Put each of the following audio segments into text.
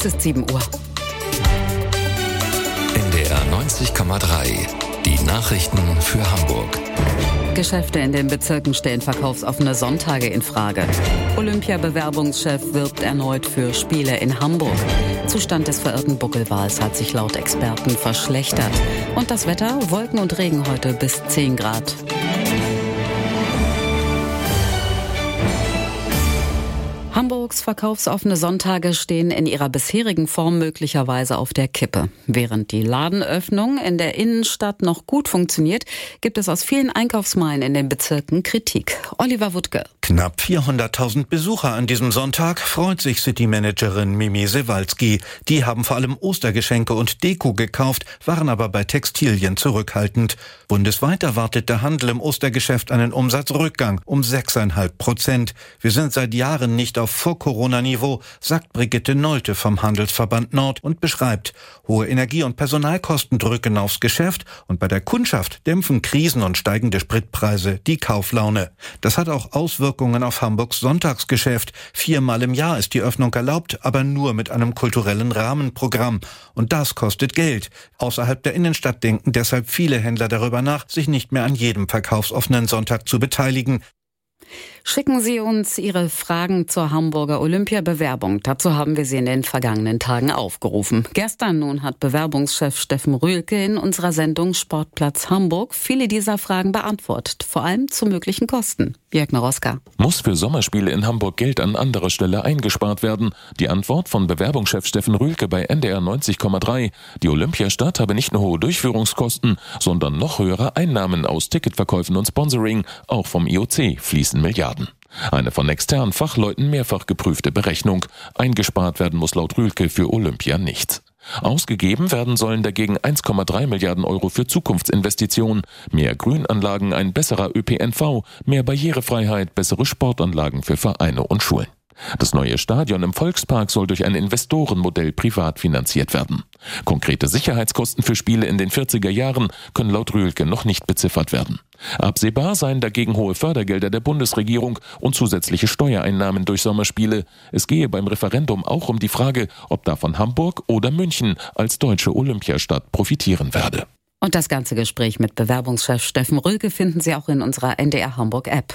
Es ist 7 Uhr. NDR 90,3. Die Nachrichten für Hamburg. Geschäfte in den Bezirken stellen verkaufsoffene Sonntage in Frage. Olympia-Bewerbungschef wirbt erneut für Spiele in Hamburg. Zustand des verirrten Buckelwals hat sich laut Experten verschlechtert. Und das Wetter? Wolken und Regen heute bis 10 Grad. Hamburgs verkaufsoffene Sonntage stehen in ihrer bisherigen Form möglicherweise auf der Kippe. Während die Ladenöffnung in der Innenstadt noch gut funktioniert, gibt es aus vielen Einkaufsmeilen in den Bezirken Kritik. Oliver Wuttke. Knapp 400.000 Besucher an diesem Sonntag, freut sich City-Managerin Mimi Sewalski. Die haben vor allem Ostergeschenke und Deko gekauft, waren aber bei Textilien zurückhaltend. Bundesweit erwartet der Handel im Ostergeschäft einen Umsatzrückgang um 6,5%. Wir sind seit Jahren nicht auf Vor-Corona-Niveau, sagt Brigitte Nolte vom Handelsverband Nord und beschreibt, hohe Energie- und Personalkosten drücken aufs Geschäft und bei der Kundschaft dämpfen Krisen und steigende Spritpreise die Kauflaune. Das hat auch Auswirkungen auf Hamburgs Sonntagsgeschäft. 4-mal im Jahr ist die Öffnung erlaubt, aber nur mit einem kulturellen Rahmenprogramm. Und das kostet Geld. Außerhalb der Innenstadt denken deshalb viele Händler darüber nach, sich nicht mehr an jedem verkaufsoffenen Sonntag zu beteiligen. Schicken Sie uns Ihre Fragen zur Hamburger Olympia-Bewerbung. Dazu haben wir Sie in den vergangenen Tagen aufgerufen. Gestern nun hat Bewerbungschef Steffen Rühlke in unserer Sendung Sportplatz Hamburg viele dieser Fragen beantwortet, vor allem zu möglichen Kosten. Jörg Noroska. Muss für Sommerspiele in Hamburg Geld an anderer Stelle eingespart werden? Die Antwort von Bewerbungschef Steffen Rühlke bei NDR 90,3. Die Olympiastadt habe nicht nur hohe Durchführungskosten, sondern noch höhere Einnahmen aus Ticketverkäufen und Sponsoring. Auch vom IOC fließen Milliarden. Eine von externen Fachleuten mehrfach geprüfte Berechnung. Eingespart werden muss laut Rühlke für Olympia nichts. Ausgegeben werden sollen dagegen 1,3 Milliarden Euro für Zukunftsinvestitionen, mehr Grünanlagen, ein besserer ÖPNV, mehr Barrierefreiheit, bessere Sportanlagen für Vereine und Schulen. Das neue Stadion im Volkspark soll durch ein Investorenmodell privat finanziert werden. Konkrete Sicherheitskosten für Spiele in den 40er Jahren können laut Rühlke noch nicht beziffert werden. Absehbar seien dagegen hohe Fördergelder der Bundesregierung und zusätzliche Steuereinnahmen durch Sommerspiele. Es gehe beim Referendum auch um die Frage, ob davon Hamburg oder München als deutsche Olympiastadt profitieren werde. Und das ganze Gespräch mit Bewerbungschef Steffen Rühlke finden Sie auch in unserer NDR Hamburg App.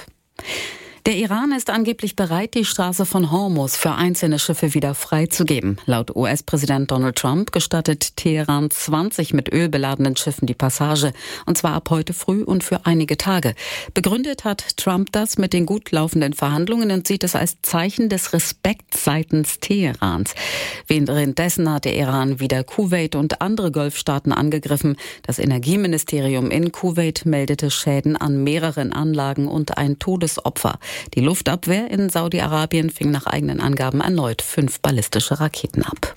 Der Iran ist angeblich bereit, die Straße von Hormuz für einzelne Schiffe wieder freizugeben. Laut US-Präsident Donald Trump gestattet Teheran 20 mit Öl beladenen Schiffen die Passage, und zwar ab heute früh und für einige Tage. Begründet hat Trump das mit den gut laufenden Verhandlungen und sieht es als Zeichen des Respekts seitens Teherans. Währenddessen hat der Iran wieder Kuwait und andere Golfstaaten angegriffen. Das Energieministerium in Kuwait meldete Schäden an mehreren Anlagen und ein Todesopfer. Die Luftabwehr in Saudi-Arabien fing nach eigenen Angaben erneut 5 ballistische Raketen ab.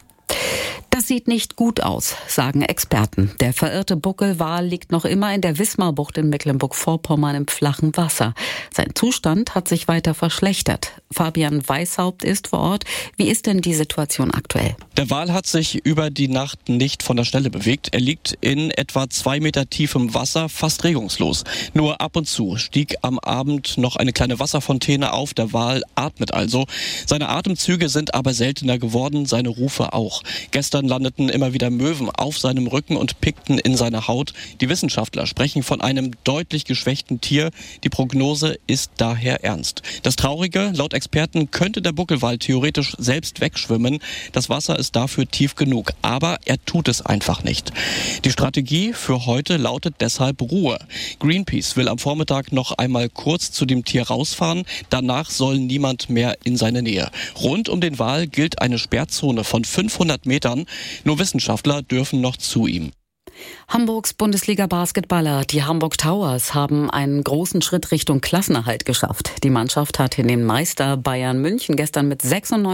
Das sieht nicht gut aus, sagen Experten. Der verirrte Buckelwal liegt noch immer in der Wismarbucht in Mecklenburg-Vorpommern im flachen Wasser. Sein Zustand hat sich weiter verschlechtert. Fabian Weishaupt ist vor Ort. Wie ist denn die Situation aktuell? Der Wal hat sich über die Nacht nicht von der Stelle bewegt. Er liegt in etwa 2 Meter tiefem Wasser, fast regungslos. Nur ab und zu stieg am Abend noch eine kleine Wasserfontäne auf. Der Wal atmet also. Seine Atemzüge sind aber seltener geworden, seine Rufe auch. Gestern landeten immer wieder Möwen auf seinem Rücken und pickten in seine Haut. Die Wissenschaftler sprechen von einem deutlich geschwächten Tier. Die Prognose ist daher ernst. Das Traurige, laut Experten könnte der Buckelwal theoretisch selbst wegschwimmen. Das Wasser ist dafür tief genug, aber er tut es einfach nicht. Die Strategie für heute lautet deshalb Ruhe. Greenpeace will am Vormittag noch einmal kurz zu dem Tier rausfahren. Danach soll niemand mehr in seine Nähe. Rund um den Wal gilt eine Sperrzone von 500 Metern. Nur Wissenschaftler dürfen noch zu ihm. Hamburgs Bundesliga-Basketballer, die Hamburg Towers, haben einen großen Schritt Richtung Klassenerhalt geschafft. Die Mannschaft hat den Meister Bayern München gestern mit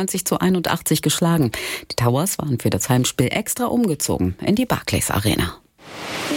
96:81 geschlagen. Die Towers waren für das Heimspiel extra umgezogen in die Barclays Arena.